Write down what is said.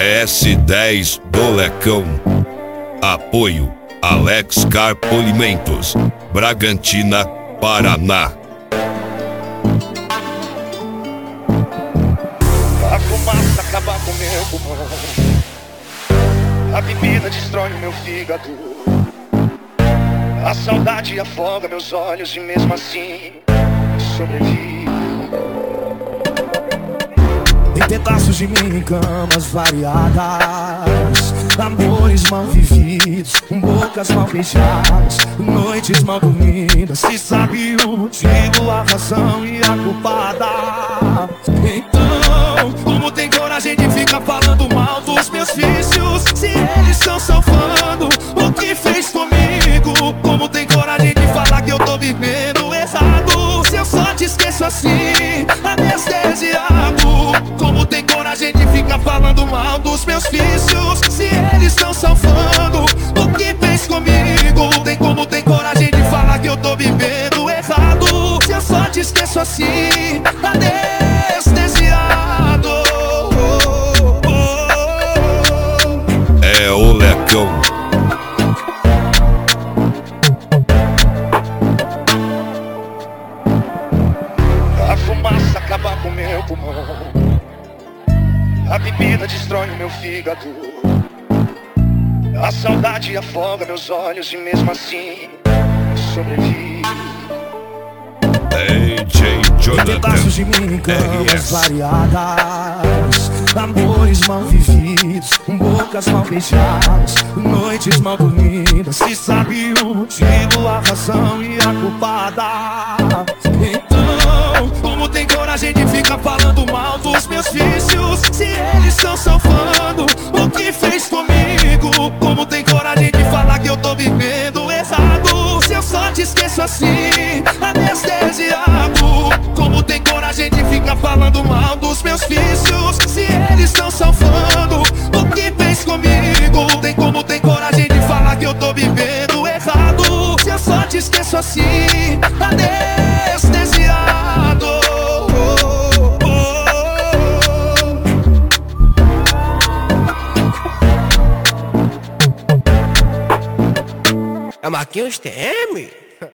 RS10 do Lecão. Apoio Alex Car Polimentos, Bragantina, Paraná. A fumaça acaba com meu pulmão, a bebida destrói o meu fígado, a saudade afoga meus olhos e mesmo assim sobrevivo. Em pedaços de mim em camas variadas, amores mal vividos, bocas mal beijadas, noites mal dormidas. Se sabe o motivo, a razão e a culpada. Então, como tem coragem de ficar falando mal dos meus vícios, se eles estão salvando o que fez comigo? Como tem coragem de falar que eu tô vivendo errado, se eu só te esqueço assim, anestesiado? Como tem coragem de ficar falando mal dos meus vícios, se eles estão salvando o que fez comigo? Como tem coragem de falar que eu tô vivendo errado, se eu só te esqueço assim, anestesiado? É o Lecão. A fumaça acaba com meu pulmão, a bebida destrói o meu fígado, a saudade afoga meus olhos e mesmo assim sobrevivo. DJ Em pedaços de mim em camas RS. variadas, amores mal vividos, bocas mal beijadas, noites mal dormidas. Se sabe o motivo, a razão e a culpada. Então, como tem coragem de ficar falando mal dos meus vícios, se eles estão salvando o que fez comigo? Como tem coragem de falar que eu tô vivendo errado, se eu só te esqueço assim, anestesiado? Como tem coragem de ficar falando mal dos meus vícios, se eles estão salvando o que fez comigo? Como tem coragem de falar que eu tô vivendo errado, se eu só te esqueço assim, anestesiado? É Marquinhos TM?